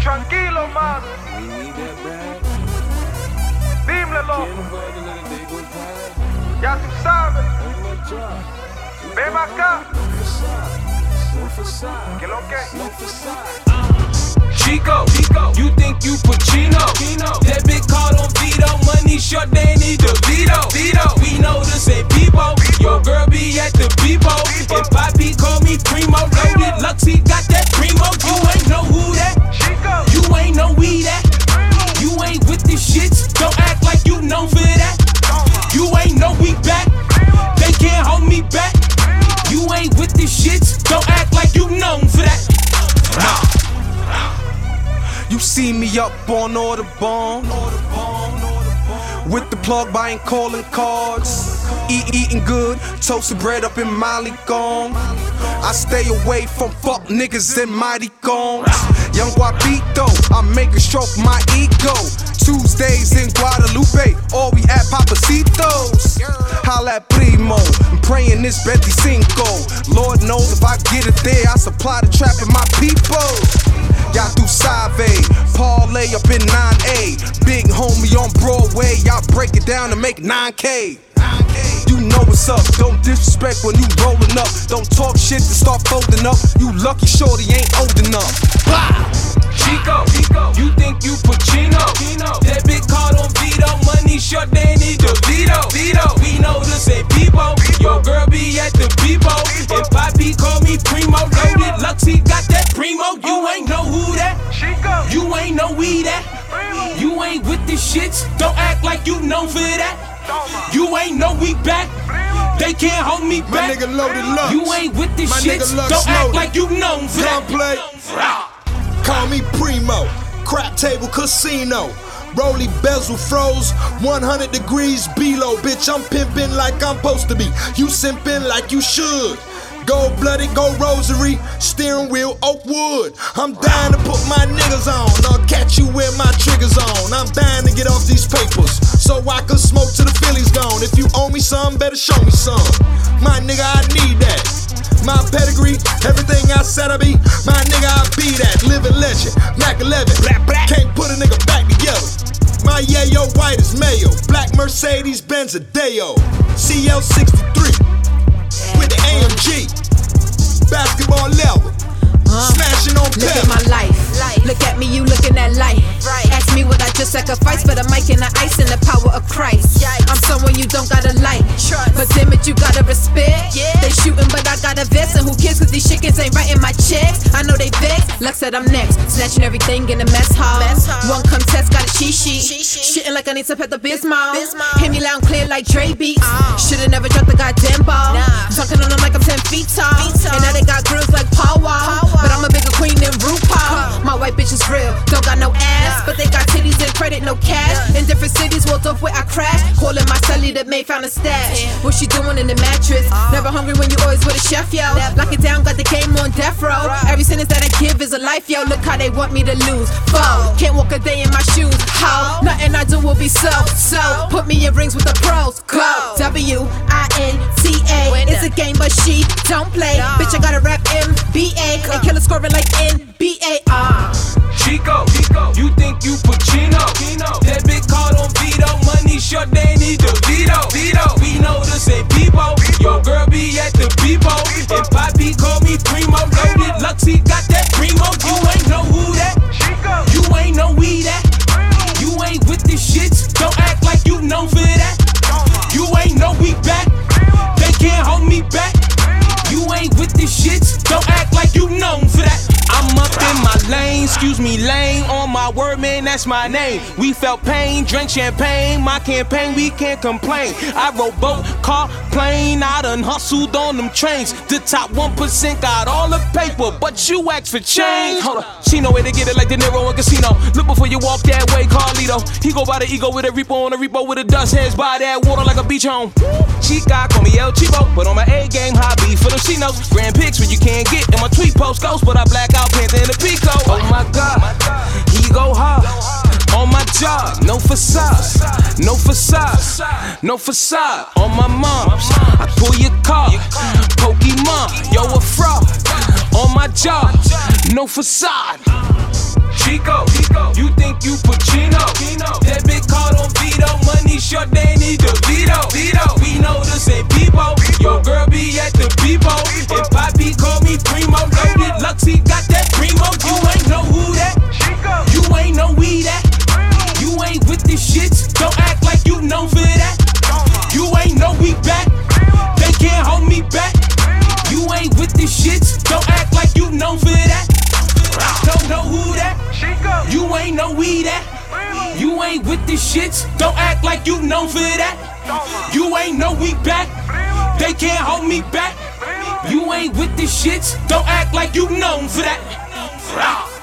Tranquilo, man. Dímelo. Ya tú sabes. Ven acá. ¿Qué lo que? Chico, you think you Pacino? Debit card on Vito, money short, they need the Vito. We know this ain't Bebo, your girl be at the Bebo. And Poppy call me Primo, loaded Luxy got that Primo. You ain't know who that, you ain't know we that. You ain't with the shits, don't act like you know for that. You ain't know we back, they can't hold me back. You ain't with the shits, don't act like you known for that. You see me up on Audubon, with the plug buying calling cards, eating good, toasted bread up in Molly Gong. I stay away from fuck niggas and mighty gongs. Young Guapito, I make a stroke my ego. Tuesdays in Guadalupe, or we at Papacitos. Holla at Primo, I'm praying this Betty Cinco. Lord knows if I get it there, I supply the trap in my people. Y'all do Save, parlay up in 9A. Big homie on Broadway, y'all break it down and make 9K. You know what's up, don't disrespect when you rollin' up. Don't talk shit to start folding up. You lucky shorty ain't old enough. Blah! Chico, you think you Pacino? Debit card on Vito, money short, they need the Vito. We know this ain't Bebo, your girl be at the Bebo. And Poppy call me Primo, loaded Luxy got that Primo. You ain't know who that, you ain't know we that. You ain't with the shits, don't act like you know for that. You ain't know we back, they can't hold me back. My nigga loaded Lux. You ain't with the shits, don't act like you know for that. Call me Primo, crap table casino. Rolly bezel froze, 100 degrees below. Bitch, I'm pimpin' like I'm supposed to be. You simpin' like you should. Gold blooded, gold rosary, steering wheel, oak wood. I'm dying to put my niggas on, I'll catch you where my trigger's on. I'm dying to get off these papers, so I can smoke till the Phillies gone. If you owe me some, better show me some. My nigga, I need that. My pedigree, everything I said I be, my nigga, I be that. Living legend, Mac 11, can't put a nigga back together. My yayo white as mayo, black Mercedes Benz a Deo, CL63 with the AMG, basketball level, smashing on Look at my life, look at me, you looking at life. Ask me what I just sacrificed for the mic and the ice and the power of Christ. I'm someone you don't gotta like, but damn it, you gotta respect. They shooting, but I got a vest, and who cares, cause these chickens ain't writing my checks. I know they vex, Lux said I'm next, snatching everything in the mess hall. One contest, got a cheat sheet, shitting like I need to pet the Bismol. Hear me loud and clear like Dre beats. Should've never dropped the goddamn ball. Talking on them like I'm 10 feet tall, and now they got grills like Paul Wall. But I'm a bigger queen than RuPaul. My white bitch is real, don't got no ass, but they got titties and credit, no cash. In different cities, walked off where I crashed. Calling my celly that may found a stash. What she doing in the mattress? Never hungry when you always with a chef, yo. Lock it down, got the game on death row. Every sentence that I give is a life, yo. Look how they want me to lose. Foe, can't walk a day in my shoes. How? Nothing I do will be so. Put me in rings with the pros. Go. WINTA. It's a game, but she don't play. Bitch, I gotta rap MBA and kill a scoring like NBA. Chico, you think you Pacino? Debit card on Vito, money short, they need the Vito. We know this ain't Bebo, your girl be at the Bebo. And Poppy call me Primo, loaded Luxy got that Primo. You ain't know who that, you ain't know we that. You ain't with the shits, don't act like you know for that. You ain't know we back, they can't hold me back. You ain't with the shits, don't act like you know for that. I'm up in my lane, excuse me, lane. On my word, man, that's my name. We felt pain, drank champagne. My campaign, we can't complain. I rode boat, car, plane. I done hustled on them trains. The top 1% got all the paper, but you asked for change. Hold up, she know where to get it like De Niro in Casino. Look before you walk that way, Carlito. He go by the ego with a repo on a repo with a dust heads by that water like a beach home. Chica, call me El Chivo, but on my A game, hobby for them she knows. Grand pics when you can't get in my tweet post ghost, but I black out Panther in the Pico. Oh my God, he go hard on my job, no facade, no facade, no facade. On my moms, I pull your car, Pokemon, yo a fraud. On my job, no facade. Chico. You think you Pacino? That big card on Vito. Money short, they need the Vito. We know this ain't Bebo. Your girl be at the Bebo. And Poppy call me Primo. Loaded Lux, he got that Primo. You ain't know who that. You ain't know we that. You ain't with the shits. Don't act like you known for that. You ain't know we back. They can't hold me back. You ain't with the shits. Don't act like you known for that. Don't know who that. You ain't know we that. You ain't with the shits. Don't act like you known for that. You ain't know we back. They can't hold me back. You ain't with the shits. Don't act like you known for that.